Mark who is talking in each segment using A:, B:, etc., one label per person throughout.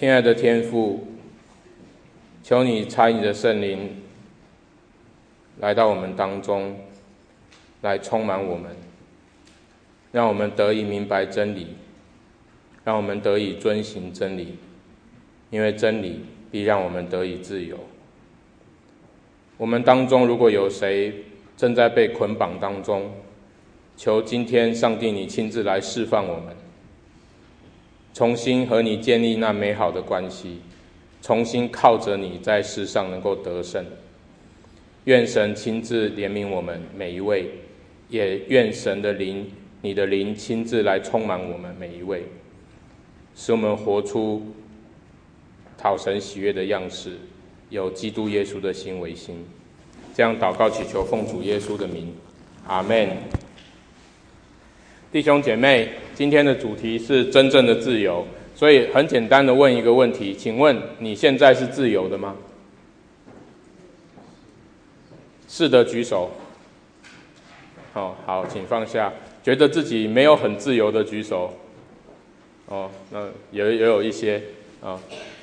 A: 亲爱的天父，求你差你的圣灵来到我们当中，来充满我们，让我们得以明白真理，让我们得以遵行真理，因为真理必让我们得以自由。我们当中如果有谁正在被捆绑当中，求今天上帝你亲自来释放我们，重新和你建立那美好的关系，重新靠着你在世上能够得胜。愿神亲自怜悯我们每一位，也愿神的灵，你的灵亲自来充满我们每一位，使我们活出讨神喜悦的样式，有基督耶稣的心为心。这样祷告祈求，奉主耶稣的名，阿们。弟兄姐妹，今天的主题是真正的自由，所以很简单的问一个问题，请问你现在是自由的吗？是的举手。好，请放下。觉得自己没有很自由的举手。那也有一些啊。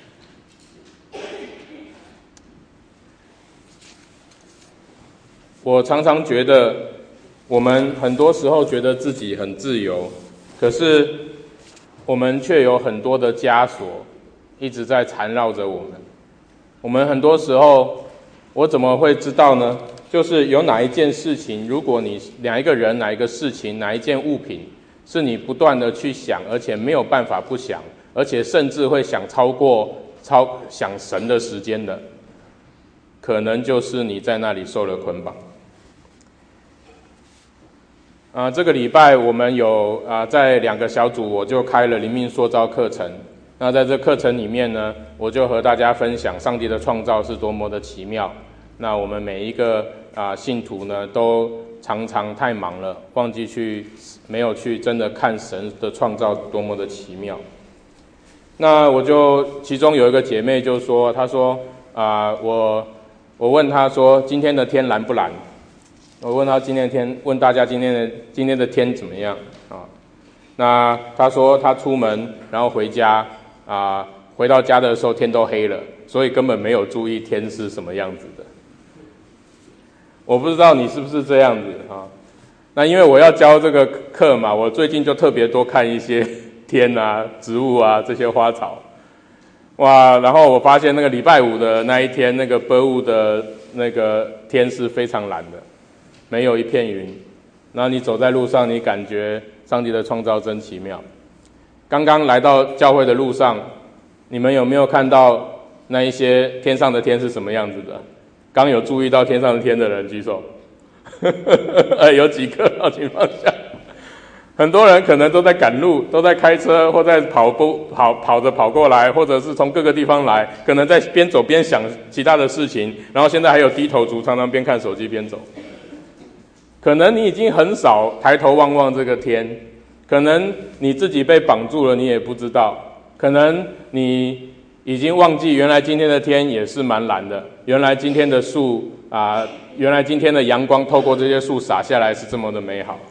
A: 我常常觉得，我们很多时候觉得自己很自由，可是我们却有很多的枷锁一直在缠绕着我们。我们很多时候，我怎么会知道呢？就是有哪一件事情，如果你哪一个人、哪一个事情、哪一件物品，是你不断的去想，而且没有办法不想，而且甚至会想想神的时间的，可能就是你在那里受了捆绑。这个礼拜我们有在2个小组，我就开了灵命塑造课程。那在这课程里面呢，我就和大家分享上帝的创造是多么的奇妙。那我们每一个信徒呢，都常常太忙了，忘记没有去真的看神的创造多么的奇妙。那其中有一个姐妹就说，她说我问她说今天的天蓝不蓝？我问她今天的天，问大家今天的天怎么样啊？那她说她出门然后回家回到家的时候天都黑了，所以根本没有注意天是什么样子的。我不知道你是不是这样子啊？那因为我要教这个课嘛，我最近就特别多看一些天植物这些花草。然后我发现那个礼拜5的那一天，那个薄雾的那个天是非常蓝的，没有一片云。那你走在路上，你感觉上帝的创造真奇妙。刚刚来到教会的路上，你们有没有看到那一些天上的天是什么样子的？刚有注意到天上的天的人举手。有几个，请放下。很多人可能都在赶路，都在开车，或在跑着跑过来，或者是从各个地方来，可能在边走边想其他的事情，然后现在还有低头族，常常边看手机边走。可能你已经很少抬头望望这个天，可能你自己被绑住了，你也不知道，可能你已经忘记原来今天的天也是蛮蓝的，原来今天的树原来今天的阳光透过这些树洒下来是这么的美好。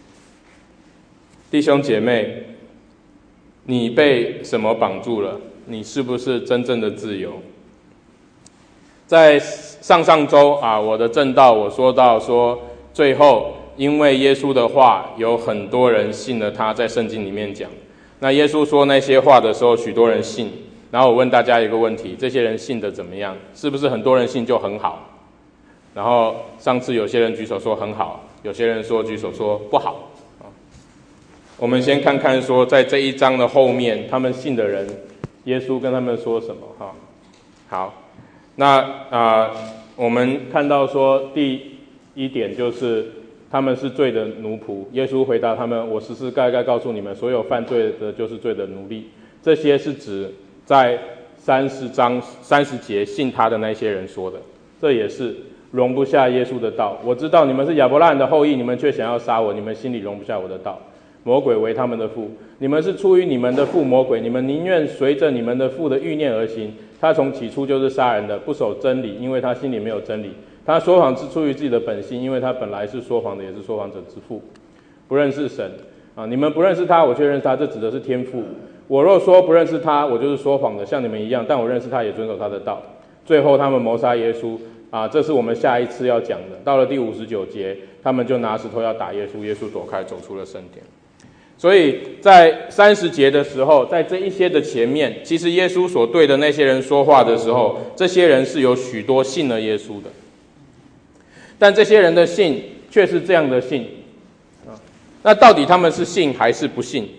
A: 弟兄姐妹，你被什么绑住了？你是不是真正的自由？在上周我的正道我说到说，最后因为耶稣的话，有很多人信了他，在圣经里面讲。那耶稣说那些话的时候，许多人信。然后我问大家一个问题，这些人信的怎么样？是不是很多人信就很好？然后上次有些人举手说很好，有些人举手说不好。我们先看看说，在这一章的后面，他们信的人，耶稣跟他们说什么好，那我们看到说第1点就是他们是罪的奴仆。耶稣回答他们：我实实在在告诉你们，所有犯罪的就是罪的奴隶。这些是指在30章30节信他的那些人说的。这也是容不下耶稣的道。我知道你们是亚伯拉罕的后裔，你们却想要杀我，你们心里容不下我的道。魔鬼为他们的父，你们是出于你们的父魔鬼，你们宁愿随着你们的父的欲念而行。他从起初就是杀人的，不守真理，因为他心里没有真理。他说谎是出于自己的本性，因为他本来是说谎的，也是说谎者之父。不认识神你们不认识他，我却认识他，这指的是天父。 我若说不认识他，我就是说谎的，像你们一样，但我认识他，也遵守他的道。最后他们谋杀耶稣这是我们下一次要讲的。到了第59节，他们就拿石头要打耶稣，耶稣躲开，走出了圣殿。所以在30节的时候，在这一些的前面，其实耶稣所对的那些人说话的时候，这些人是有许多信了耶稣的，但这些人的信却是这样的信那到底他们是信还是不信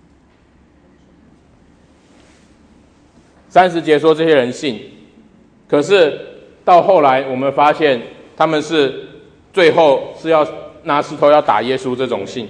A: ？30节说这些人信，可是到后来我们发现他们是最后是要拿石头要打耶稣这种信。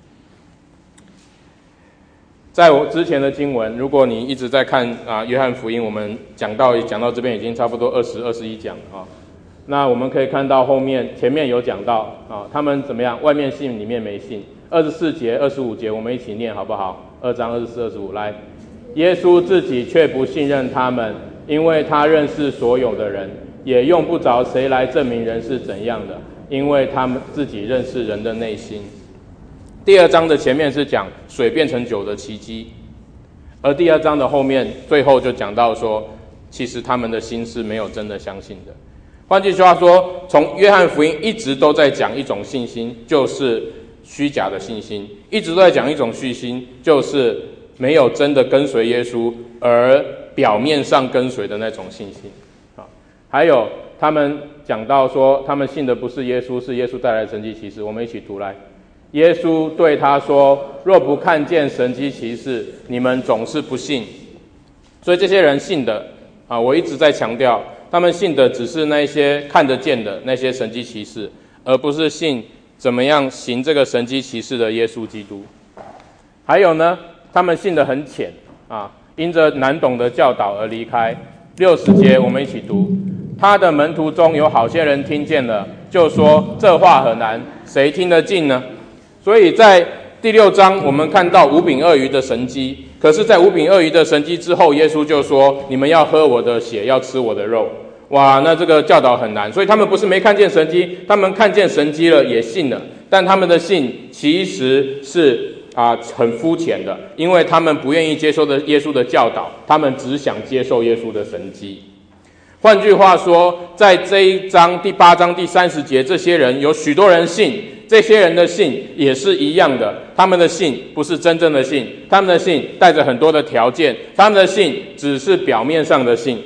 A: 在我之前的经文，如果你一直在看约翰福音，我们讲到这边已经差不多21讲了那我们可以看到前面有讲到他们怎么样，外面信里面没信。24节25节我们一起念好不好？2章24、25来。耶稣自己却不信任他们，因为他认识所有的人，也用不着谁来证明人是怎样的，因为他们自己认识人的内心。第2章的前面是讲水变成酒的奇迹，而第2章的后面最后就讲到说，其实他们的心是没有真的相信的。换句话说，从约翰福音一直都在讲一种信心，就是虚假的信心，一直都在讲一种虚心，就是没有真的跟随耶稣而表面上跟随的那种信心还有他们讲到说，他们信的不是耶稣，是耶稣带来的神迹奇事。我们一起读来。耶稣对他说，若不看见神迹奇事，你们总是不信。所以这些人信的我一直在强调，他们信的只是那些看得见的那些神迹奇事，而不是信怎么样行这个神迹奇事的耶稣基督。还有呢，他们信得很浅因着难懂的教导而离开。60节我们一起读。他的门徒中有好些人听见了，就说这话很难，谁听得进呢？所以在第6章我们看到5饼2鱼的神迹，可是在5饼2鱼的神迹之后，耶稣就说，你们要喝我的血，要吃我的肉。哇，那这个教导很难。所以他们不是没看见神迹，他们看见神迹了也信了，但他们的信其实是很肤浅的，因为他们不愿意接受的耶稣的教导，他们只想接受耶稣的神迹。换句话说，在这一章第8章第30节，这些人有许多人信，这些人的信也是一样的，他们的信不是真正的信，他们的信带着很多的条件，他们的信只是表面上的信。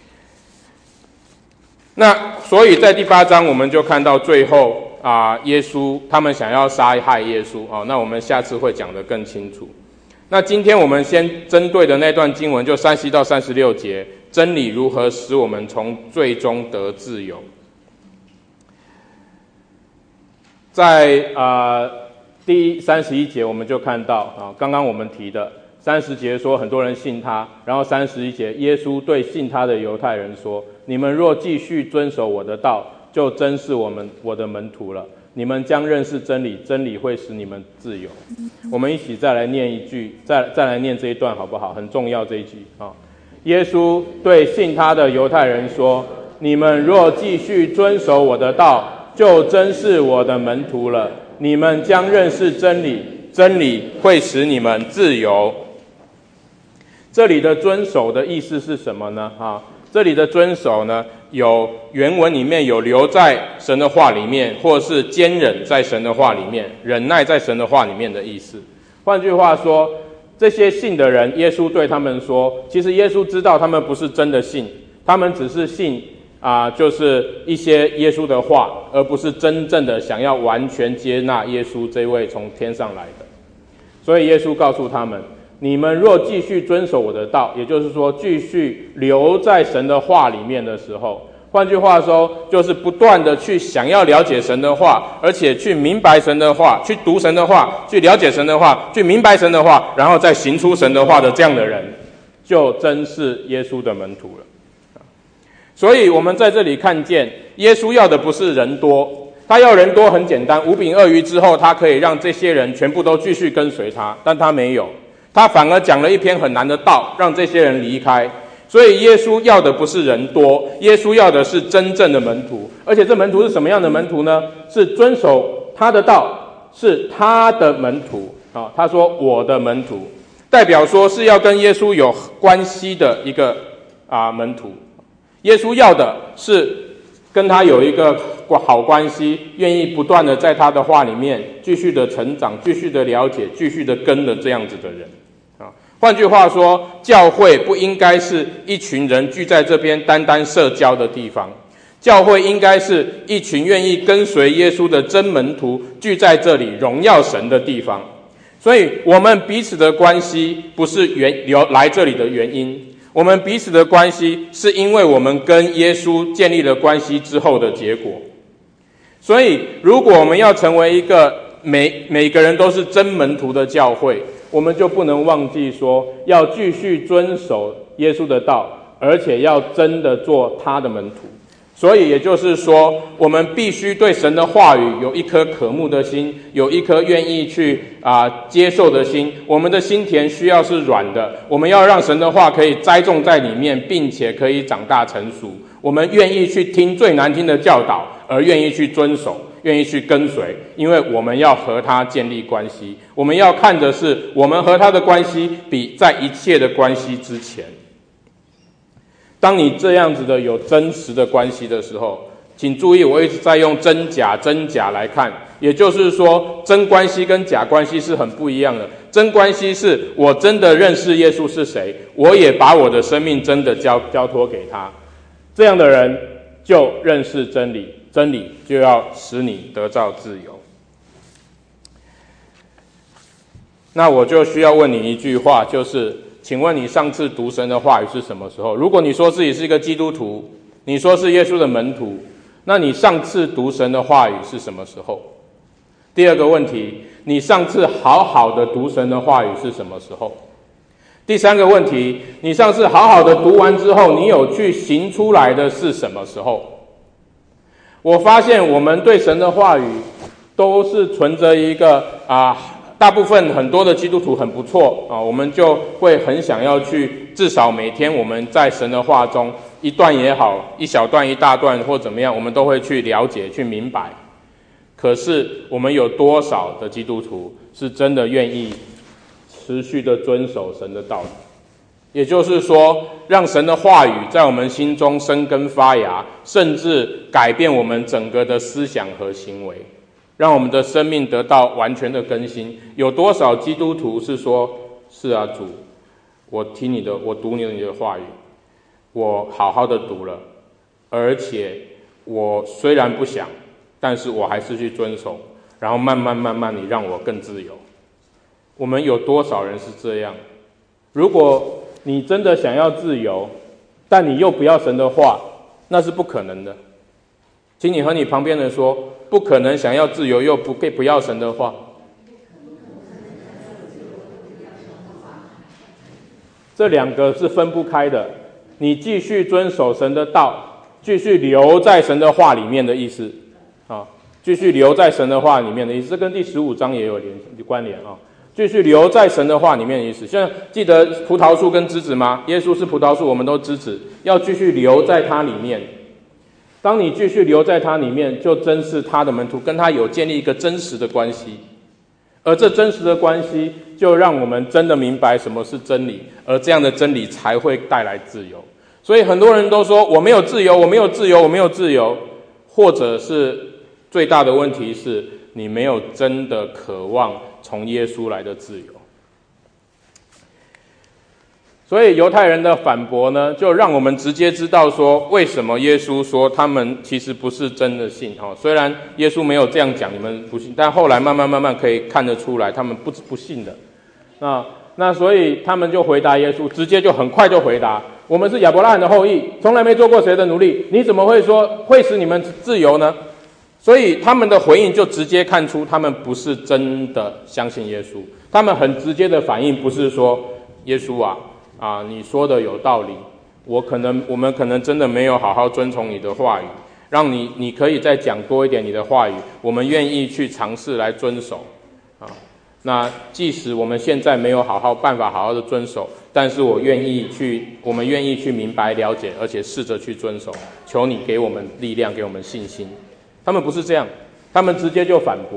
A: 那所以在第8章我们就看到最后耶稣他们想要杀害耶稣那我们下次会讲得更清楚。那今天我们先针对的那段经文就31到36节，真理如何使我们从罪中得自由。在第31节我们就看到刚刚我们提的30节说很多人信他，然后31节耶稣对信他的犹太人说，你们若继续遵守我的道，就真是我的门徒了，你们将认识真理，真理会使你们自由。我们一起再来念一句，再来念这一段好不好？很重要这一句耶稣对信他的犹太人说，你们若继续遵守我的道，就真是我的门徒了，你们将认识真理，真理会使你们自由。这里的遵守的意思是什么呢？这里的遵守呢，有原文里面有留在神的话里面，或是坚忍在神的话里面，忍耐在神的话里面的意思。换句话说，这些信的人，耶稣对他们说，其实耶稣知道他们不是真的信，他们只是信就是一些耶稣的话，而不是真正的想要完全接纳耶稣这位从天上来的。所以耶稣告诉他们，你们若继续遵守我的道，也就是说继续留在神的话里面的时候，换句话说，就是不断的去想要了解神的话，而且去明白神的话，去读神的话，去了解神的话，去明白神的话，然后再行出神的话的这样的人，就真是耶稣的门徒了。所以我们在这里看见，耶稣要的不是人多，他要人多很简单，5饼2鱼之后，他可以让这些人全部都继续跟随他，但他没有，他反而讲了一篇很难的道，让这些人离开。所以耶稣要的不是人多，耶稣要的是真正的门徒。而且这门徒是什么样的门徒呢？是遵守他的道，是他的门徒他说我的门徒， 代表说是要跟耶稣有关系的一个门徒。耶稣要的是跟他有一个好关系，愿意不断的在他的话里面继续的成长，继续的了解，继续的跟的这样子的人。换句话说，教会不应该是一群人聚在这边单单社交的地方，教会应该是一群愿意跟随耶稣的真门徒聚在这里荣耀神的地方。所以我们彼此的关系不是来这里的原因，我们彼此的关系是因为我们跟耶稣建立了关系之后的结果。所以如果我们要成为一个每个人都是真门徒的教会，我们就不能忘记说要继续遵守耶稣的道，而且要真的做他的门徒。所以也就是说，我们必须对神的话语有一颗渴慕的心，有一颗愿意去接受的心。我们的心田需要是软的，我们要让神的话可以栽种在里面，并且可以长大成熟。我们愿意去听最难听的教导，而愿意去遵守，愿意去跟随，因为我们要和他建立关系。我们要看的是我们和他的关系比在一切的关系之前。当你这样子的有真实的关系的时候，请注意，我一直在用真假来看，也就是说，真关系跟假关系是很不一样的。真关系是我真的认识耶稣是谁，我也把我的生命真的交托给他，这样的人就认识真理，真理就要使你得到自由。那我就需要问你一句话，就是请问你上次读神的话语是什么时候？如果你说自己是一个基督徒，你说是耶稣的门徒，那你上次读神的话语是什么时候？第二个问题，你上次好好的读神的话语是什么时候？第三个问题，你上次好好的读完之后，你有去行出来的是什么时候？我发现我们对神的话语都是存着一个大部分很多的基督徒很不错我们就会很想要去，至少每天我们在神的话中一段也好，一小段一大段或怎么样，我们都会去了解去明白。可是我们有多少的基督徒是真的愿意持续的遵守神的道理？也就是说，让神的话语在我们心中生根发芽，甚至改变我们整个的思想和行为，让我们的生命得到完全的更新。有多少基督徒是说，是啊，主，我听你的，我读你的话语，我好好的读了，而且我虽然不想，但是我还是去遵守，然后慢慢你让我更自由。我们有多少人是这样？如果你真的想要自由，但你又不要神的话，那是不可能的。请你和你旁边人说，不可能想要自由又不要神的话。这两个是分不开的。你继续遵守神的道，继续留在神的话里面的意思继续留在神的话里面的意思，这跟第15章也有关联继续留在神的话里面的意思。现在记得葡萄树跟枝子吗？耶稣是葡萄树，我们都枝子，要继续留在他里面。当你继续留在他里面，就真是他的门徒，跟他有建立一个真实的关系。而这真实的关系就让我们真的明白什么是真理，而这样的真理才会带来自由。所以很多人都说我没有自由，我没有自由，我没有自由，或者是最大的问题是你没有真的渴望从耶稣来的自由。所以犹太人的反驳呢，就让我们直接知道说，为什么耶稣说他们其实不是真的信虽然耶稣没有这样讲，你们不信，但后来慢慢可以看得出来，他们不信的。那所以他们就回答耶稣，直接就很快就回答：我们是亚伯拉罕的后裔，从来没做过谁的奴隶，你怎么会说会使你们自由呢？所以他们的回应就直接看出他们不是真的相信耶稣。他们很直接的反应不是说，耶稣你说的有道理，我们可能真的没有好好遵从你的话语，让你可以再讲多一点你的话语，我们愿意去尝试来遵守那即使我们现在没有办法好好的遵守，但是我们愿意去明白了解，而且试着去遵守，求你给我们力量，给我们信心。他们不是这样，他们直接就反驳。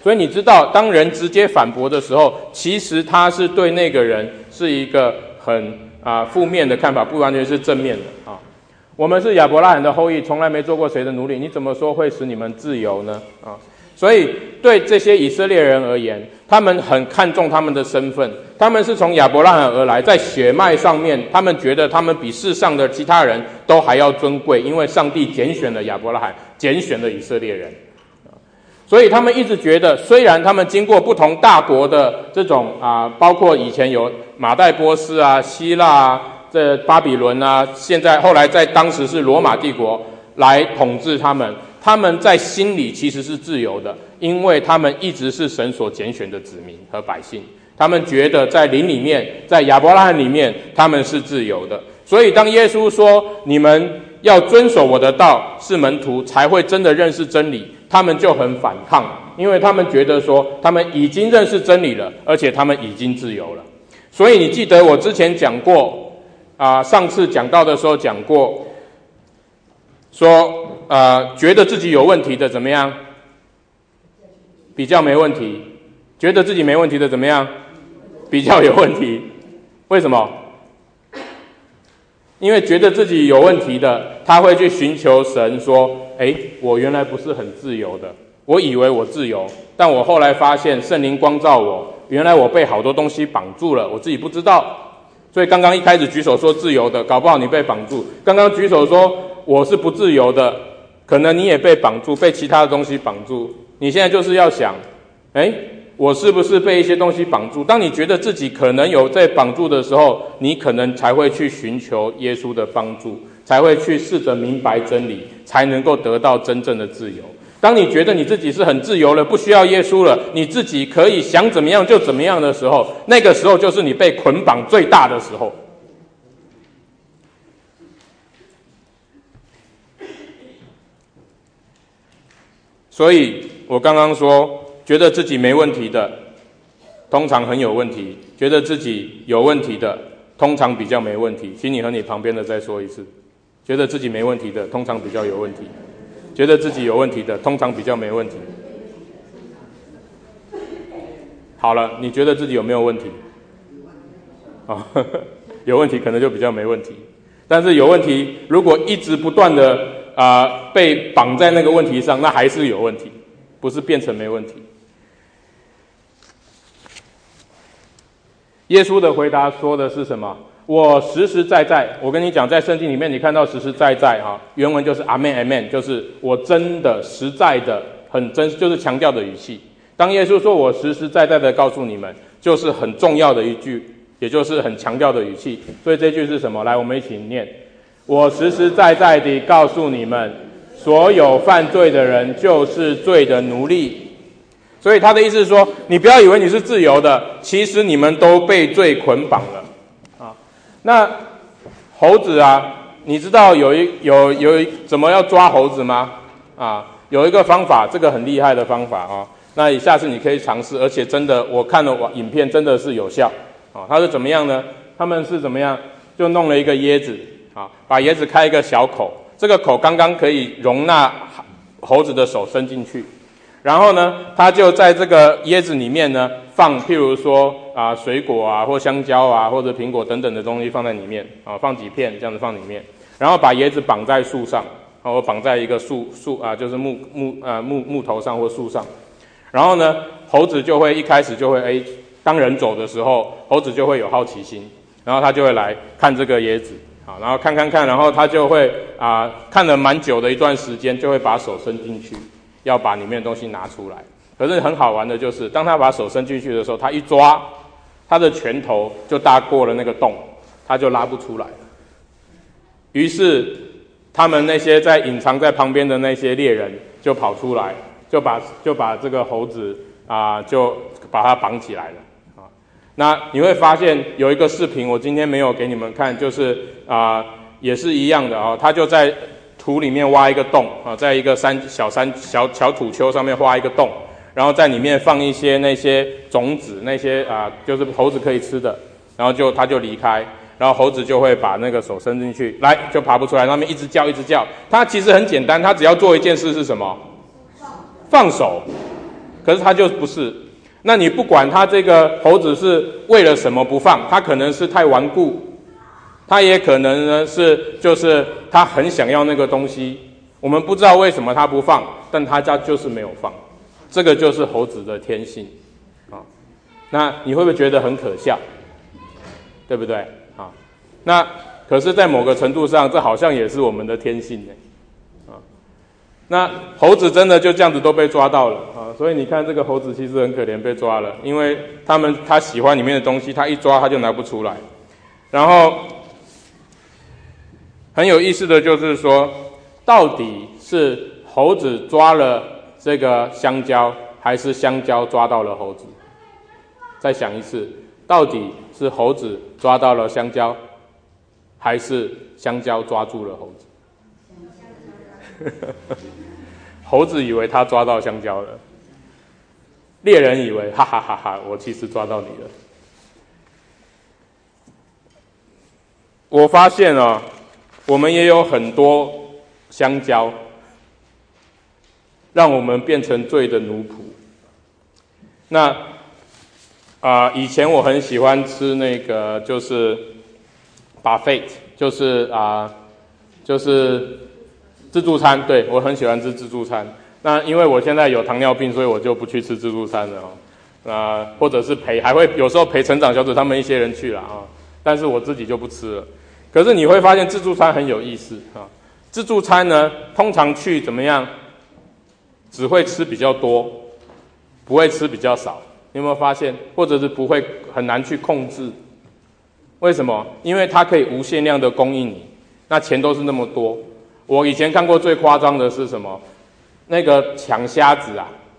A: 所以你知道，当人直接反驳的时候，其实他是对那个人是一个很负面的看法，不完全是正面的啊。我们是亚伯拉罕的后裔，从来没做过谁的奴隶，你怎么说会使你们自由呢？啊，所以对这些以色列人而言，他们很看重他们的身份，他们是从亚伯拉罕而来，在血脉上面，他们觉得他们比世上的其他人都还要尊贵，因为上帝拣选了亚伯拉罕，拣选了以色列人。所以他们一直觉得，虽然他们经过不同大国的这种包括以前有马代波斯啊、希腊啊、这巴比伦啊，现在后来在当时是罗马帝国来统治他们，他们在心里其实是自由的，因为他们一直是神所拣选的子民和百姓，他们觉得在灵里面，在亚伯拉罕里面，他们是自由的。所以当耶稣说你们要遵守我的道，是门徒才会真的认识真理，他们就很反抗，因为他们觉得说他们已经认识真理了，而且他们已经自由了。所以你记得我之前讲过上次讲到的时候讲过，说觉得自己有问题的怎么样？比较没问题。觉得自己没问题的怎么样？比较有问题。为什么？因为觉得自己有问题的，他会去寻求神说，我原来不是很自由的，我以为我自由，但我后来发现圣灵光照我，原来我被好多东西绑住了，我自己不知道。所以刚刚一开始举手说自由的，搞不好你被绑住。刚刚举手说我是不自由的，可能你也被绑住，被其他的东西绑住。你现在就是要想，我是不是被一些东西绑住？当你觉得自己可能有在绑住的时候，你可能才会去寻求耶稣的帮助，才会去试着明白真理，才能够得到真正的自由。当你觉得你自己是很自由了，不需要耶稣了，你自己可以想怎么样就怎么样的时候，那个时候就是你被捆绑最大的时候。所以我刚刚说，觉得自己没问题的，通常很有问题；觉得自己有问题的，通常比较没问题。请你和你旁边的再说一次：觉得自己没问题的，通常比较有问题；觉得自己有问题的，通常比较没问题。好了，你觉得自己有没有问题？有问题可能就比较没问题。但是有问题，如果一直不断的被绑在那个问题上，那还是有问题，不是变成没问题。耶稣的回答说的是什么？我实实在在，我跟你讲，在圣经里面你看到实实在在原文就是 Amen Amen， 就是我真的实在的很真，就是强调的语气。当耶稣说我实实在在的告诉你们，就是很重要的一句，也就是很强调的语气。所以这句是什么？来，我们一起念：我实实在在地告诉你们，所有犯罪的人就是罪的奴隶。所以他的意思是说，你不要以为你是自由的，其实你们都被罪捆绑了那猴子你知道有怎么要抓猴子吗？有一个方法，这个很厉害的方法那下次你可以尝试，而且真的我看了影片真的是有效它是怎么样呢？他们是怎么样？就弄了一个椰子把椰子开一个小口，这个口刚刚可以容纳猴子的手伸进去。然后呢，他就在这个椰子里面呢放，譬如说水果或香蕉或者苹果等等的东西放在里面放几片这样子放里面，然后把椰子绑在树上或绑在一个树就是木头上或树上。然后呢，猴子就会一开始就会当人走的时候，猴子就会有好奇心，然后他就会来看这个椰子然后看，然后他就会看了蛮久的一段时间，就会把手伸进去，要把里面的东西拿出来。可是很好玩的就是，当他把手伸进去的时候，他一抓，他的拳头就大过了那个洞，他就拉不出来了。于是他们那些隐藏在旁边的那些猎人就跑出来，就把这个猴子就把它绑起来了那你会发现有一个视频，我今天没有给你们看，就是也是一样的他就在土里面挖一个洞在一个小土丘上面挖一个洞，然后在里面放一些那些种子，那些就是猴子可以吃的，然后他就离开，然后猴子就会把那个手伸进去，来就爬不出来，那边一直叫一直叫。它其实很简单，它只要做一件事是什么？放手。 可是它就不是。那你不管它这个猴子是为了什么不放，它可能是太顽固，它也可能呢就是它很想要那个东西，我们不知道为什么它不放，但它家就是没有放，这个就是猴子的天性啊。那你会不会觉得很可笑？对不对啊？那可是，在某个程度上，这好像也是我们的天性呢。那猴子真的就这样子都被抓到了啊！所以你看，这个猴子其实很可怜，被抓了，因为他喜欢里面的东西，他一抓他就拿不出来。然后很有意思的就是说，到底是猴子抓了这个香蕉，还是香蕉抓到了猴子？再想一次，到底是猴子抓到了香蕉，还是香蕉抓住了猴子？猴子以为他抓到香蕉了，猎人以为哈哈哈哈，我其实抓到你了。我发现啊，我们也有很多香蕉，让我们变成罪的奴仆。那以前我很喜欢吃那个就是 buffet， 就是自助餐，对，我很喜欢吃自助餐。那因为我现在有糖尿病，所以我就不去吃自助餐了或者是还会有时候陪成长小组他们一些人去了但是我自己就不吃了。可是你会发现自助餐很有意思自助餐呢，通常去怎么样，只会吃比较多，不会吃比较少。你有没有发现？或者是不会很难去控制？为什么？因为它可以无限量的供应你，那钱都是那么多。我以前看过最夸张的是什么？那个抢虾子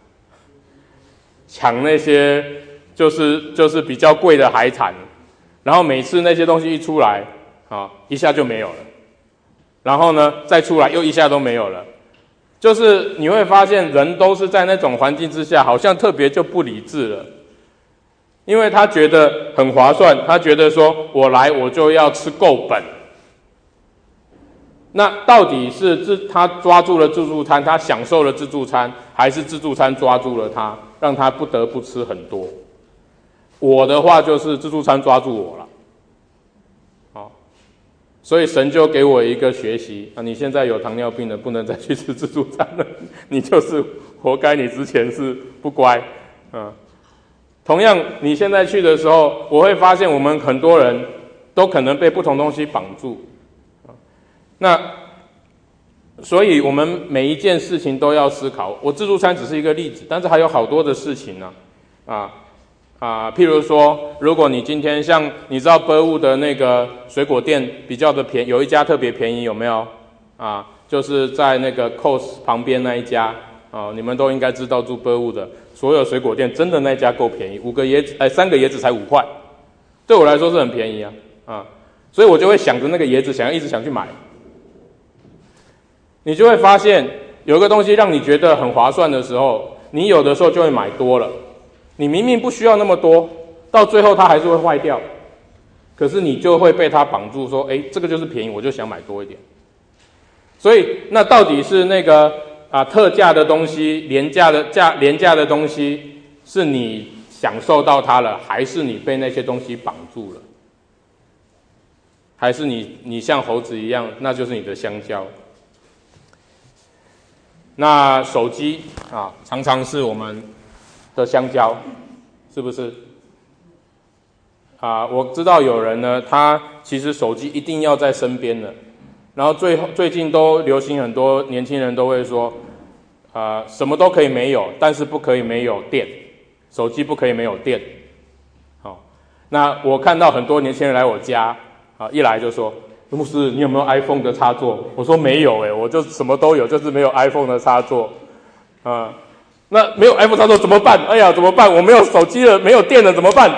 A: 抢那些就是比较贵的海产，然后每次那些东西一出来一下就没有了，然后呢再出来又一下都没有了。就是你会发现人都是在那种环境之下，好像特别就不理智了，因为他觉得很划算，他觉得说我来我就要吃够本。那到底是他抓住了自助餐，他享受了自助餐，还是自助餐抓住了他，让他不得不吃很多？我的话就是自助餐抓住我了，所以神就给我一个学习你现在有糖尿病了，不能再去吃自助餐了，你就是活该，你之前是不乖同样，你现在去的时候，我会发现我们很多人都可能被不同东西绑住。那所以我们每一件事情都要思考。我自助餐只是一个例子，但是还有好多的事情譬如说，如果你今天像你知道Burwood的那个水果店比较的便宜，有一家特别便宜，有没有就是在那个 Coast 旁边那一家你们都应该知道住Burwood的所有水果店，真的那家够便宜，3个椰子才5块，对我来说是很便宜所以我就会想着那个椰子，一直想去买。你就会发现有一个东西让你觉得很划算的时候，你有的时候就会买多了。你明明不需要那么多，到最后它还是会坏掉，可是你就会被它绑住，说这个就是便宜，我就想买多一点。所以那到底是那个特价的东西，廉价的东西，是你享受到它了，还是你被那些东西绑住了？还是你像猴子一样，那就是你的香蕉。那手机常常是我们的香蕉，是不是？我知道有人呢，他其实手机一定要在身边的，然后最近都流行很多年轻人都会说，什么都可以没有，但是不可以没有电，手机不可以没有电。那我看到很多年轻人来我家，一来就说，牧师，你有没有 iPhone 的插座？我说没有我就什么都有，就是没有 iPhone 的插座。那没有 iPhone 插座怎么办？哎呀，怎么办？我没有手机了，没有电了，怎么办？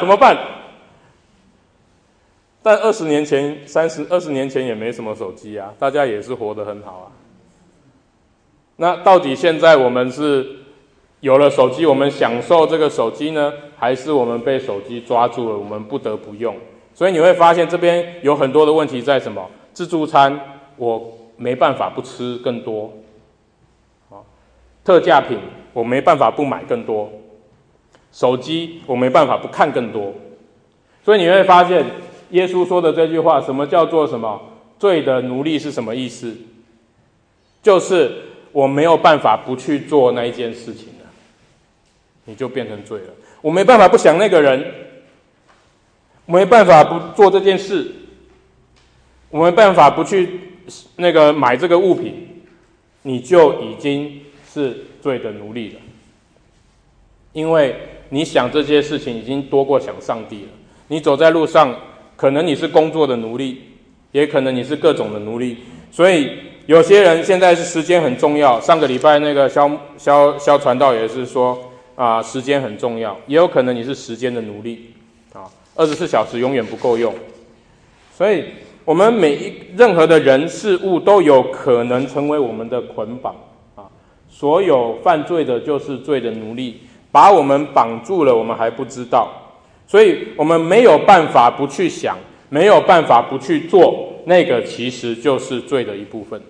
A: 但20年前也没什么手机大家也是活得很好那到底现在我们是有了手机，我们享受这个手机呢，还是我们被手机抓住了，我们不得不用？所以你会发现这边有很多的问题在什么？自助餐我没办法不吃更多，特价品我没办法不买更多， 手机我没办法不看更多。所以你会发现耶稣说的这句话，什么叫做什么罪的奴隶是什么意思？就是我没有办法不去做那一件事情了，你就变成罪了。我没办法不想那个人，我没办法不做这件事，我没办法不去买这个物品，你就已经是罪的奴隶了。因为你想这些事情已经多过想上帝了。你走在路上，可能你是工作的奴隶，也可能你是各种的奴隶。所以有些人现在是时间很重要。上个礼拜那个肖传道也是说时间很重要，也有可能你是时间的奴隶24小时永远不够用。所以我们任何的人事物都有可能成为我们的捆绑所有犯罪的就是罪的奴隶，把我们绑住了，我们还不知道。所以我们没有办法不去想，没有办法不去做，那个其实就是罪的一部分。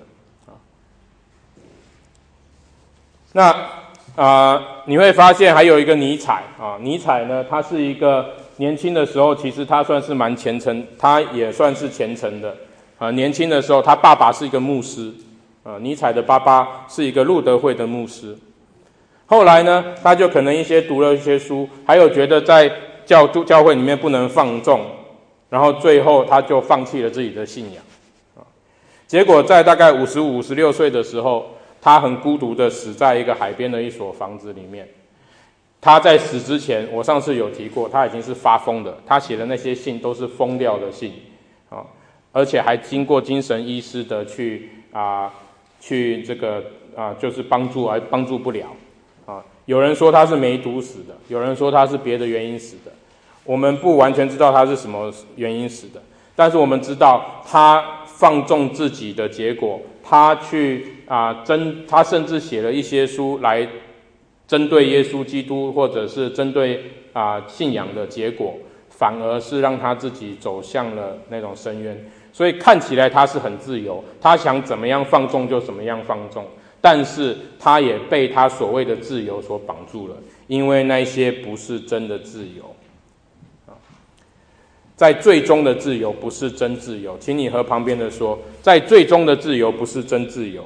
A: 那你会发现还有一个尼采尼采呢，他是一个年轻的时候，其实他算是蛮虔诚，他也算是虔诚的年轻的时候，他爸爸是一个牧师尼采的爸爸是一个路德会的牧师。后来呢，他就可能读了一些书，还有觉得在教会里面不能放纵，然后最后他就放弃了自己的信仰结果在大概55、56岁的时候，他很孤独的死在一个海边的一所房子里面。他在死之前，我上次有提过，他已经是发疯的，他写的那些信都是疯掉的信而且还经过精神医师的去就是帮助不了有人说他是梅毒死的，有人说他是别的原因死的，我们不完全知道他是什么原因死的，但是我们知道他放纵自己的结果，他甚至写了一些书来针对耶稣基督，或者是针对信仰的结果，反而是让他自己走向了那种深渊。所以看起来他是很自由，他想怎么样放纵就怎么样放纵，但是他也被他所谓的自由所绑住了，因为那些不是真的自由在最终的自由不是真自由，请你和旁边的说，在最终的自由不是真自由。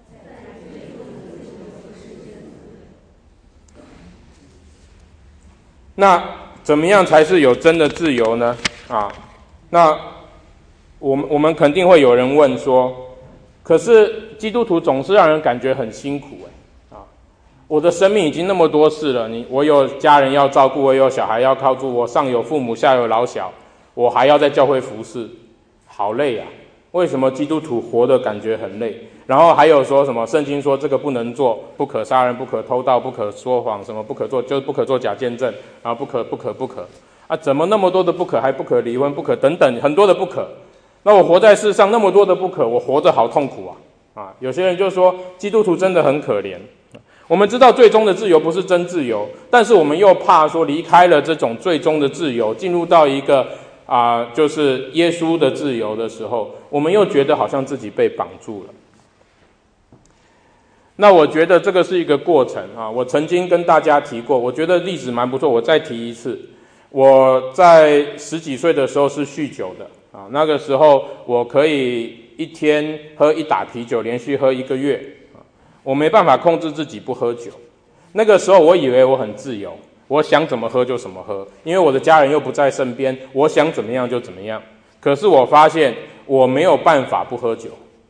A: 那怎么样才是有真的自由呢？那我们肯定会有人问说，可是基督徒总是让人感觉很辛苦我的生命已经那么多事了，我有家人要照顾，我有小孩要靠住，我上有父母下有老小，我还要在教会服侍，好累啊！为什么基督徒活得感觉很累？然后还有说什么圣经说这个不能做，不可杀人，不可偷盗，不可说谎，什么不可做，就是不可做假见证，然后不可怎么那么多的不可，还不可离婚，不可等等很多的不可。那我活在世上那么多的不可，我活得好痛苦有些人就说基督徒真的很可怜。我们知道最终的自由不是真自由，但是我们又怕说离开了这种最终的自由，进入到一个就是耶稣的自由的时候，我们又觉得好像自己被绑住了。那我觉得这个是一个过程我曾经跟大家提过，我觉得例子蛮不错，我再提一次。我在10几岁的时候是酗酒的那个时候我可以一天喝1打啤酒，连续喝1个月我没办法控制自己不喝酒。那个时候我以为我很自由，我想怎么喝就怎么喝，因为我的家人又不在身边，我想怎么样就怎么样。可是我发现我没有办法不喝酒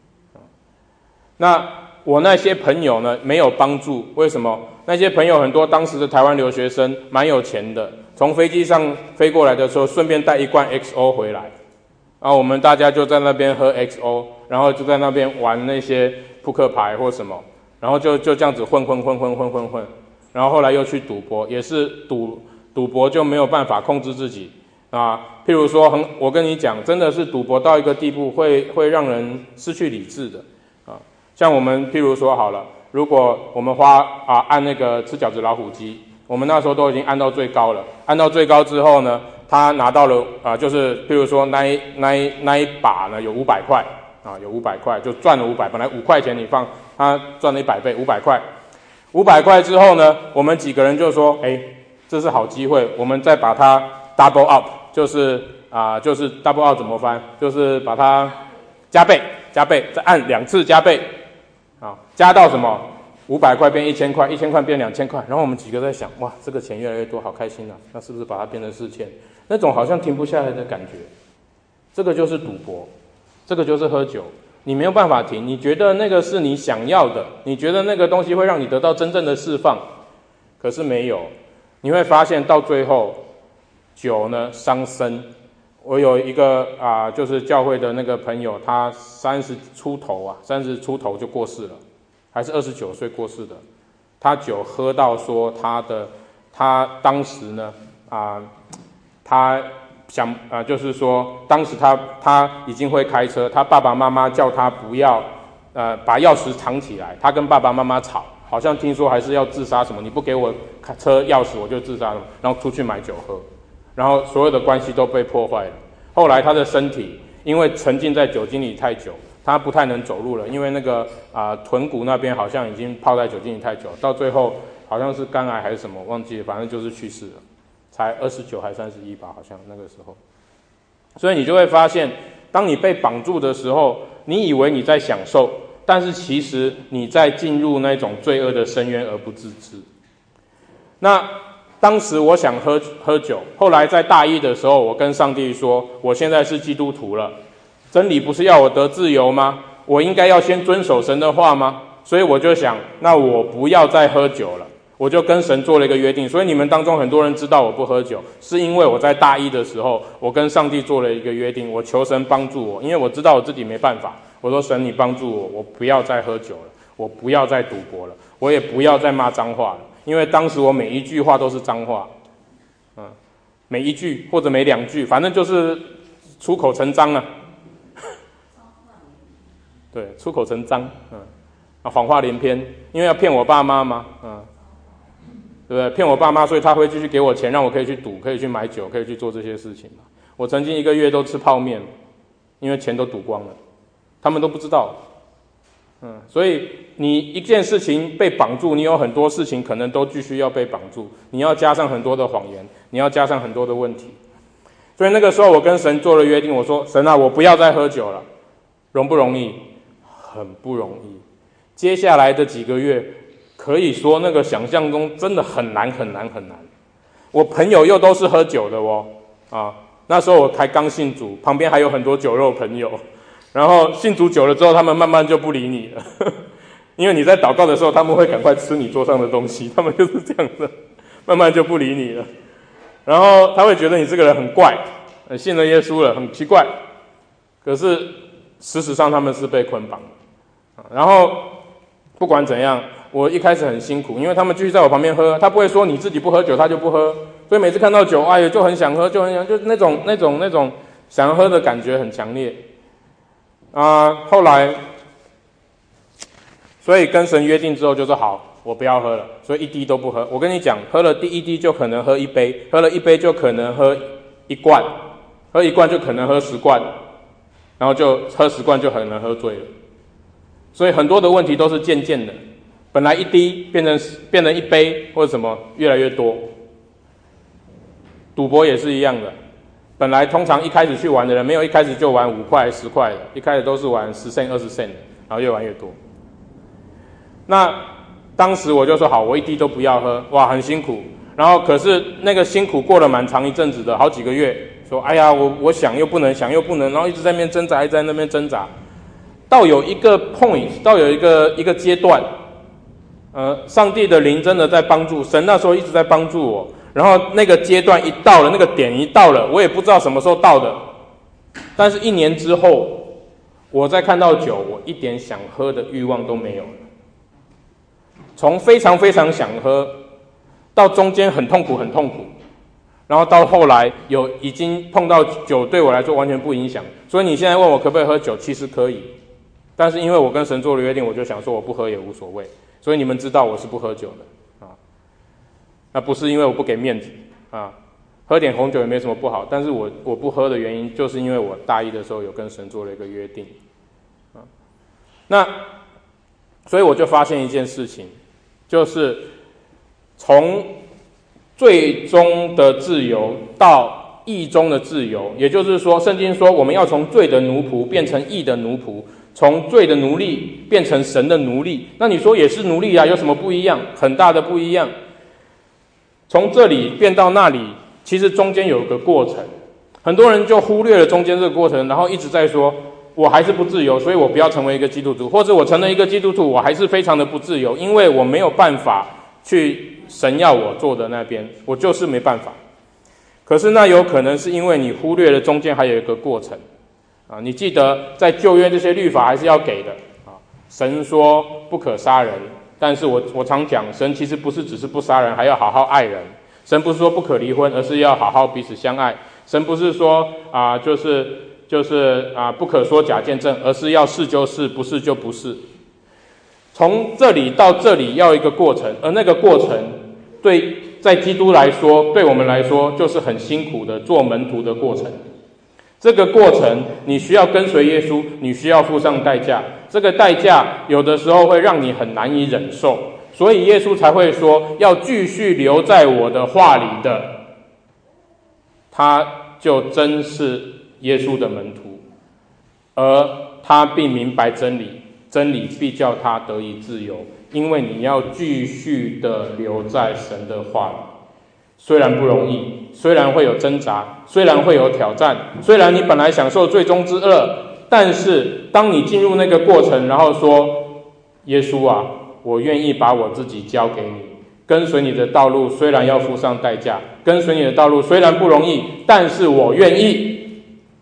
A: 那我那些朋友呢没有帮助，为什么？那些朋友很多当时的台湾留学生蛮有钱的，从飞机上飞过来的时候顺便带1罐 XO 回来我们大家就在那边喝 XO， 然后就在那边玩那些扑克牌或什么，然后就这样子混，然后后来又去赌博，也是赌博就没有办法控制自己譬如说我跟你讲，真的是赌博到一个地步会让人失去理智的像我们譬如说好了，如果我们按那个吃饺子老虎机，我们那时候都已经按到最高了，按到最高之后呢，他拿到了就是譬如说那一把呢有500块有500块，就赚了500，本来5块钱你放，他赚了100倍，500块。500块之后呢，我们几个人就说这是好机会，我们再把它 double up， 就是 double up 怎么翻？就是把它加倍，再按2次加倍，加到什么？500块变1000块，1000块变2000块，然后我们几个在想，哇，这个钱越来越多，好开心啊！那是不是把它变成4000？那种好像停不下来的感觉，这个就是赌博，这个就是喝酒，你没有办法停。你觉得那个是你想要的，你觉得那个东西会让你得到真正的释放，可是没有，你会发现到最后，酒呢伤身。我有一个就是教会的那个朋友，他30出头就过世了。还是29岁过世的，他酒喝到说他当时呢他想就是说当时他已经会开车，他爸爸妈妈叫他不要把钥匙藏起来，他跟爸爸妈妈吵，好像听说还是要自杀什么，你不给我车钥匙我就自杀了，然后出去买酒喝，然后所有的关系都被破坏了。后来他的身体因为沉浸在酒精里太久，他不太能走路了，因为那个臀骨那边好像已经泡在酒精里太久，到最后好像是肝癌还是什么忘记了，反正就是去世了，才29还31吧，好像那个时候。所以你就会发现，当你被绑住的时候，你以为你在享受，但是其实你在进入那种罪恶的深渊而不自知。那当时我想喝酒，后来在大一的时候，我跟上帝说，我现在是基督徒了，真理不是要我得自由吗？我应该要先遵守神的话吗？所以我就想，那我不要再喝酒了，我就跟神做了一个约定。所以你们当中很多人知道我不喝酒，是因为我在大一的时候，我跟上帝做了一个约定，我求神帮助我，因为我知道我自己没办法。我说神，你帮助我，我不要再喝酒了，我不要再赌博了，我也不要再骂脏话了，因为当时我每一句话都是脏话，每一句或者每2句，反正就是出口成脏啊。对，出口成脏，谎话连篇，因为要骗我爸妈嘛，对不对？骗我爸妈，所以他会继续给我钱，让我可以去赌，可以去买酒，可以去做这些事情嘛。我曾经1个月都吃泡面，因为钱都赌光了，他们都不知道。所以你一件事情被绑住，你有很多事情可能都继续要被绑住，你要加上很多的谎言，你要加上很多的问题。所以那个时候我跟神做了约定，我说神啊，我不要再喝酒了，容不容易？很不容易。接下来的几个月，可以说那个想象中真的很难很难很难。我朋友又都是喝酒的那时候我才刚信主，旁边还有很多酒肉朋友，然后信主久了之后，他们慢慢就不理你了，因为你在祷告的时候，他们会赶快吃你桌上的东西，他们就是这样的，慢慢就不理你了。然后他会觉得你这个人很怪，信了耶稣了，很奇怪，可是事实上他们是被捆绑的。然后不管怎样，我一开始很辛苦，因为他们继续在我旁边喝，他不会说你自己不喝酒他就不喝，所以每次看到酒，哎呀就很想喝，就那种想要喝的感觉很强烈后来所以跟神约定之后就说好，我不要喝了，所以1滴都不喝。我跟你讲，喝了第1滴就可能喝1杯，喝了1杯就可能喝1罐，喝1罐就可能喝10罐，然后就喝10罐就可能喝醉了。所以很多的问题都是渐渐的，本来1滴变成1杯或者什么越来越多。赌博也是一样的，本来通常一开始去玩的人没有一开始就玩5块10块的，一开始都是玩10 cent 20 cent 的，然后越玩越多。那当时我就说好，我1滴都不要喝，哇很辛苦，然后可是那个辛苦过了蛮长一阵子的，好几个月，说哎呀我想又不能，想又不能，然后一直在那边挣扎，一直在那边挣扎。到有一个 point， 到有一个阶段，上帝的灵真的在帮助，神那时候一直在帮助我，然后那个阶段一到了，那个点一到了，我也不知道什么时候到的，但是1年之后，我再看到酒，我一点想喝的欲望都没有了。从非常非常想喝，到中间很痛苦很痛苦，然后到后来已经碰到酒对我来说完全不影响。所以你现在问我可不可以喝酒，其实可以。但是因为我跟神做了约定，我就想说我不喝也无所谓，所以你们知道我是不喝酒的那不是因为我不给面子喝点红酒也没什么不好，但是我不喝的原因就是因为我大一的时候有跟神做了一个约定那所以我就发现一件事情，就是从罪中的自由到义中的自由，也就是说，圣经说我们要从罪的奴仆变成义的奴仆，从罪的奴隶变成神的奴隶。那你说也是奴隶啊，有什么不一样？很大的不一样。从这里变到那里，其实中间有个过程，很多人就忽略了中间这个过程，然后一直在说我还是不自由，所以我不要成为一个基督徒，或者我成了一个基督徒，我还是非常的不自由，因为我没有办法去神要我做的那边，我就是没办法。可是那有可能是因为你忽略了中间还有一个过程啊！你记得在旧约这些律法还是要给的啊。神说不可杀人，但是我常讲，神其实不是只是不杀人，还要好好爱人。神不是说不可离婚，而是要好好彼此相爱。神不是说不可说假见证，而是要是就是，不是就不是。从这里到这里要一个过程，而那个过程在基督来说，对我们来说就是很辛苦的做门徒的过程。这个过程你需要跟随耶稣，你需要付上代价，这个代价有的时候会让你很难以忍受，所以耶稣才会说要继续留在我的话里的，他就真是耶稣的门徒，而他并明白真理，真理必叫他得以自由，因为你要继续的留在神的话里。虽然不容易，虽然会有挣扎，虽然会有挑战，虽然你本来享受罪中之乐，但是当你进入那个过程，然后说耶稣啊，我愿意把我自己交给你，跟随你的道路虽然要付上代价，跟随你的道路虽然不容易，但是我愿意。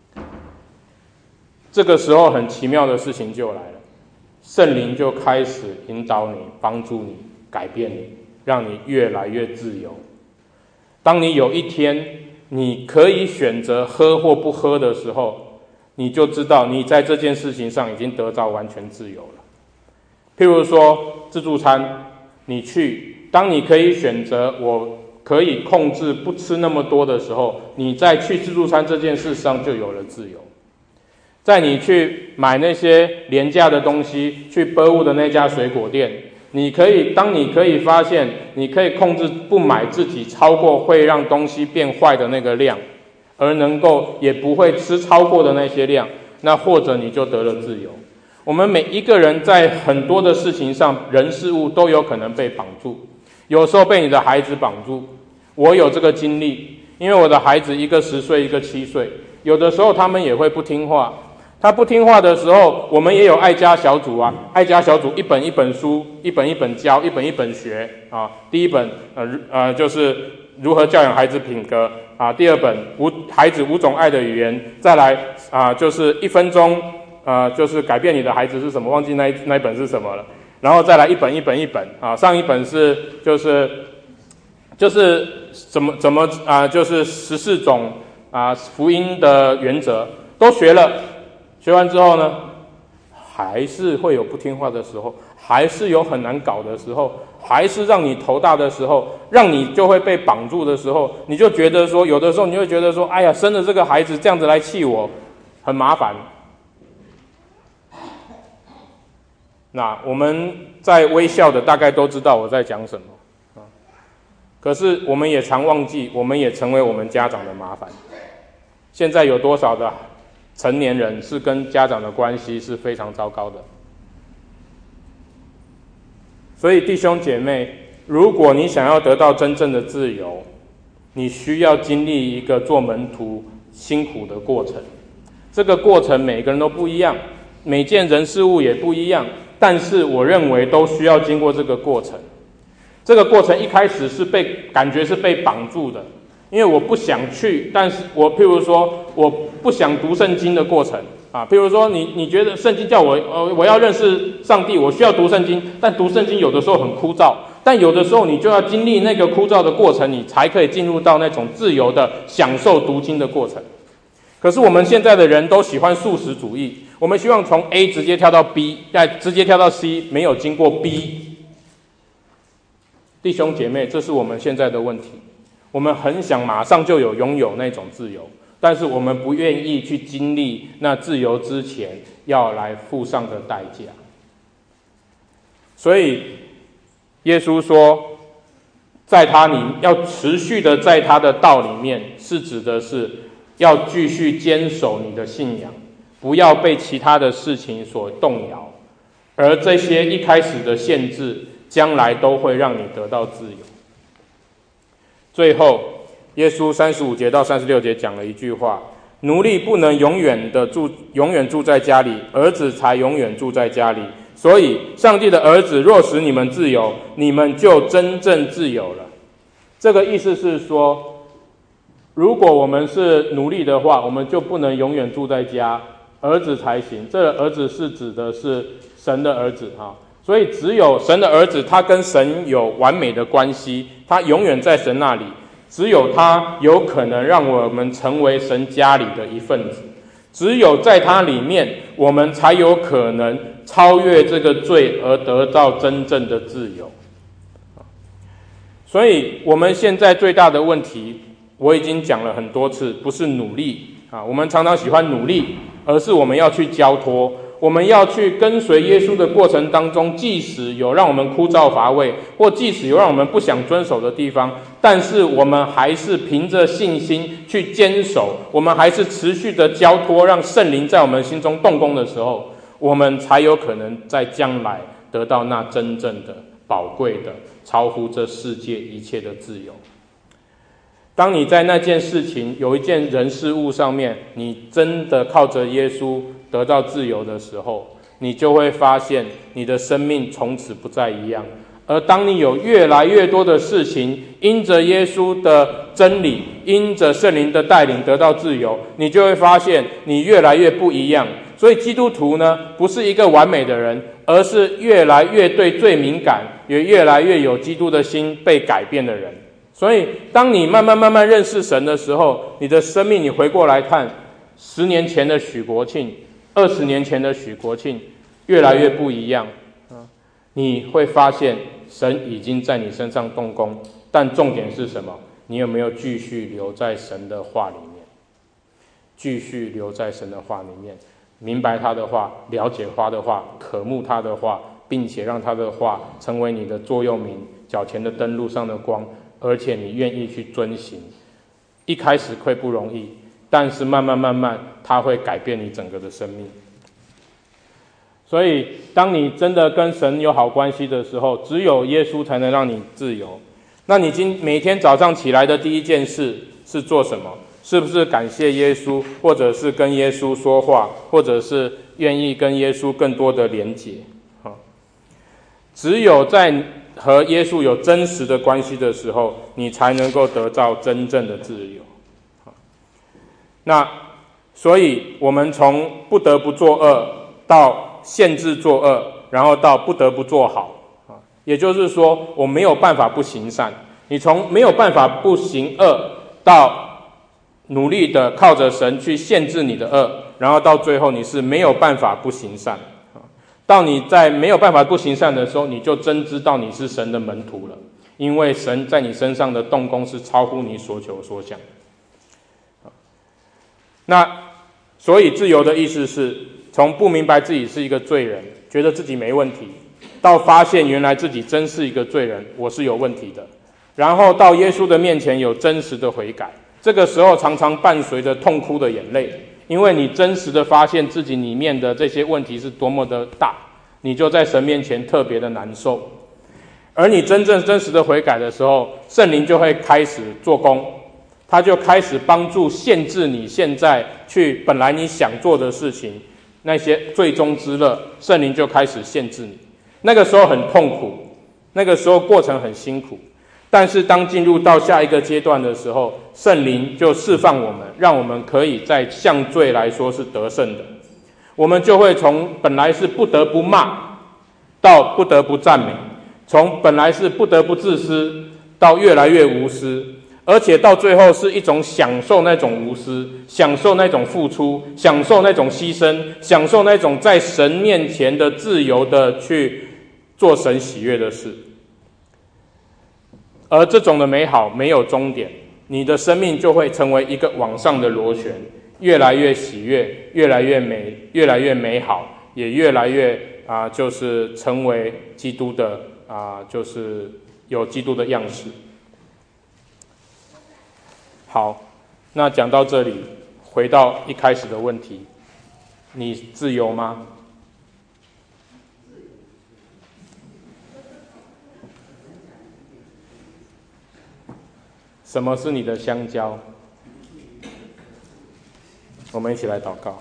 A: 这个时候很奇妙的事情就来了，圣灵就开始引导你，帮助你，改变你，让你越来越自由。当你有一天你可以选择喝或不喝的时候，你就知道你在这件事情上已经得到完全自由了。譬如说自助餐，你去，当你可以选择我可以控制不吃那么多的时候，你在去自助餐这件事上就有了自由。在你去买那些廉价的东西，去购物的那家水果店，当你可以发现你可以控制不买自己超过会让东西变坏的那个量，而能够也不会吃超过的那些量，那或者你就得了自由。我们每一个人在很多的事情上，人事物都有可能被绑住，有时候被你的孩子绑住。我有这个经历，因为我的孩子一个10岁，一个7岁，有的时候他们也会不听话。他不听话的时候，我们也有爱家小组啊，爱家小组一本一本书，一本一本教，一本一本学啊。第一本就是如何教养孩子品格啊，第二本孩子5种爱的语言，再来就是1分钟就是改变你的孩子是什么，忘记那一本是什么了，然后再来一本一本一本啊，上一本是就是怎么就是14种福音的原则都学了。学完之后呢，还是会有不听话的时候，还是有很难搞的时候，还是让你头大的时候，让你就会被绑住的时候，你就觉得说，有的时候你会觉得说，哎呀，生了这个孩子这样子来气我，很麻烦。那我们在微笑的大概都知道我在讲什么啊，可是我们也常忘记，我们也成为我们家长的麻烦。现在有多少的成年人是跟家长的关系是非常糟糕的。所以弟兄姐妹，如果你想要得到真正的自由，你需要经历一个做门徒辛苦的过程。这个过程每个人都不一样，每件人事物也不一样，但是我认为都需要经过这个过程。这个过程一开始是感觉是被绑住的，因为我不想去，但是譬如说我不想读圣经的过程啊，譬如说你觉得圣经叫我要认识上帝，我需要读圣经，但读圣经有的时候很枯燥，但有的时候你就要经历那个枯燥的过程，你才可以进入到那种自由的享受读经的过程。可是我们现在的人都喜欢速食主义，我们希望从 A 直接跳到 B， 再直接跳到 C， 没有经过 B。弟兄姐妹，这是我们现在的问题。我们很想马上就拥有那种自由，但是我们不愿意去经历那自由之前要来付上的代价。所以耶稣说， 在他里要持续的在他的道里面，是指的是要继续坚守你的信仰，不要被其他的事情所动摇，而这些一开始的限制，将来都会让你得到自由。最后，耶稣35节到36节讲了一句话：奴隶不能永远住在家里，儿子才永远住在家里。所以，上帝的儿子若使你们自由，你们就真正自由了。这个意思是说，如果我们是奴隶的话，我们就不能永远住在家，儿子才行。这个儿子是指的是神的儿子哈，所以只有神的儿子，他跟神有完美的关系，他永远在神那里，只有他有可能让我们成为神家里的一份子。只有在他里面，我们才有可能超越这个罪，而得到真正的自由。所以我们现在最大的问题，我已经讲了很多次，不是努力啊，我们常常喜欢努力，而是我们要去交托，我们要去跟随耶稣的过程当中，即使有让我们枯燥乏味，或即使有让我们不想遵守的地方，但是我们还是凭着信心去坚守，我们还是持续的交托，让圣灵在我们心中动工的时候，我们才有可能在将来得到那真正的宝贵的超乎这世界一切的自由。当你在那件事情，有一件人事物上面，你真的靠着耶稣得到自由的时候，你就会发现你的生命从此不再一样。而当你有越来越多的事情因着耶稣的真理，因着圣灵的带领得到自由，你就会发现你越来越不一样。所以基督徒呢，不是一个完美的人，而是越来越对罪敏感，也越来越有基督的心被改变的人。所以当你慢慢认识神的时候，你的生命，你回过来看10年前的许国庆，20年前的许国庆，越来越不一样。你会发现神已经在你身上动工，但重点是什么？你有没有继续留在神的话里面？继续留在神的话里面，明白他的话，了解他的话，渴慕他的话，并且让他的话成为你的座右铭，脚前的灯，路上的光，而且你愿意去遵行。一开始会不容易，但是慢慢它会改变你整个的生命。所以当你真的跟神有好关系的时候，只有耶稣才能让你自由。那你每天早上起来的第一件事是做什么？是不是感谢耶稣，或者是跟耶稣说话，或者是愿意跟耶稣更多的连结？只有在和耶稣有真实的关系的时候，你才能够得到真正的自由。那所以我们从不得不作恶到限制作恶，然后到不得不做好，也就是说我没有办法不行善。你从没有办法不行恶，到努力的靠着神去限制你的恶，然后到最后你是没有办法不行善。到你在没有办法不行善的时候，你就真知道你是神的门徒了，因为神在你身上的动工是超乎你所求所想。那所以自由的意思是从不明白自己是一个罪人，觉得自己没问题，到发现原来自己真是一个罪人，我是有问题的，然后到耶稣的面前有真实的悔改。这个时候常常伴随着痛哭的眼泪，因为你真实的发现自己里面的这些问题是多么的大，你就在神面前特别的难受。而你真实的悔改的时候，圣灵就会开始做工，他就开始帮助限制你现在去本来你想做的事情，那些最终之乐，圣灵就开始限制你。那个时候很痛苦，那个时候过程很辛苦，但是当进入到下一个阶段的时候，圣灵就释放我们，让我们可以在向罪来说是得胜的。我们就会从本来是不得不骂，到不得不赞美，从本来是不得不自私，到越来越无私，而且到最后是一种享受那种无私，享受那种付出，享受那种牺牲，享受那种在神面前的自由的去做神喜悦的事。而这种的美好没有终点，你的生命就会成为一个往上的螺旋，越来越喜悦，越来越美，越来越美好，也越来越就是成为基督的就是有基督的样式。 好，那讲到这里，回到一开始的问题，你自由吗？什么是你的香蕉？我们一起来祷告。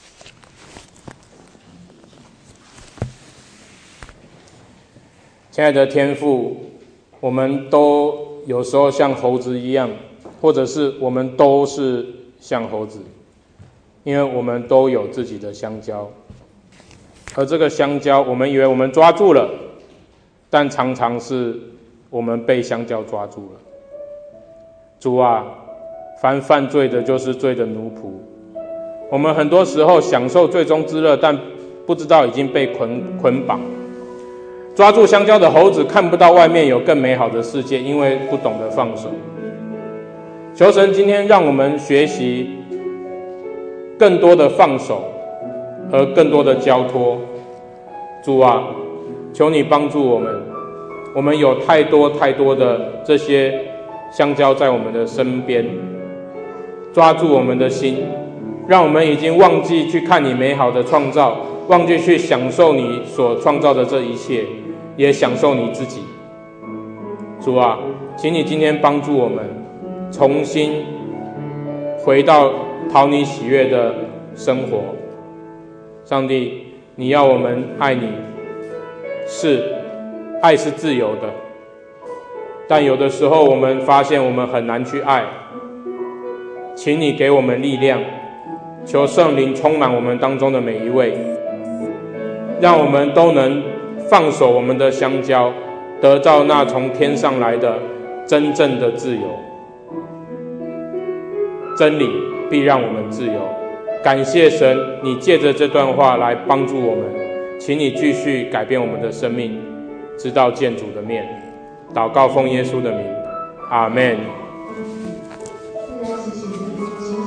A: 亲爱的天父，我们都有时候像猴子一样，或者是我们都是像猴子，因为我们都有自己的香蕉，而这个香蕉我们以为我们抓住了，但常常是我们被香蕉抓住了。主啊，凡犯罪的就是罪的奴仆，我们很多时候享受罪中之乐，但不知道已经被捆绑。抓住香蕉的猴子看不到外面有更美好的世界，因为不懂得放手。求神今天让我们学习更多的放手和更多的交托。主啊，求你帮助我们，我们有太多的这些香蕉在我们的身边，抓住我们的心，让我们已经忘记去看你美好的创造，忘记去享受你所创造的这一切，也享受你自己。主啊，请你今天帮助我们重新回到讨你喜悦的生活。上帝，你要我们爱你，是爱是自由的，但有的时候我们发现我们很难去爱，请你给我们力量，求圣灵充满我们当中的每一位，让我们都能放手我们的香蕉，得到那从天上来的真正的自由。真理必让我们自由。感谢神，你借着这段话来帮助我们，请你继续改变我们的生命，直到见主的面。祷告奉耶稣的名，阿们。